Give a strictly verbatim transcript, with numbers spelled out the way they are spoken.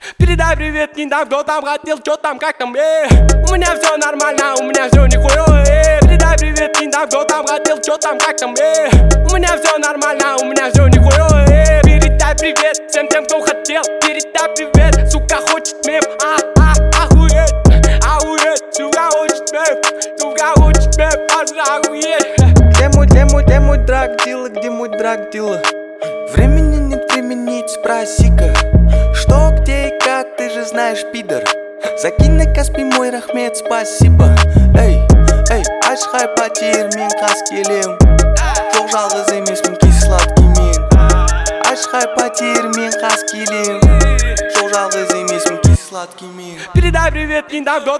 Передай привет, не там, кто там хотел, что там, как там, э. У меня все нормально, у меня все нихуя, э. Передай привет, не там, кто там хотел, что там, как там, э. У меня все нормально, у меня все нихуя, э. Передай привет всем тем, кто хотел. Передай привет, сука хочет мем, а, а, охуеть, охуеть. Сука хочет мем, сука хочет мем, аж охуеть. Где мой, где мой, где мой драг-дилер, где мой драг-дилер? Времени нет, времени, спроси-ка. Что, где и как, ты же знаешь, пидор. Закинь на Каспий мой рахмет, спасибо. Эй, эй, ашхай потер мен қас келем. Жоқ жалғыз емеспін кей сладкий мен. Ашхай потер мен қас келем. Жоқ жалғыз емеспін кей сладкий мен. Передай привет, не там, кто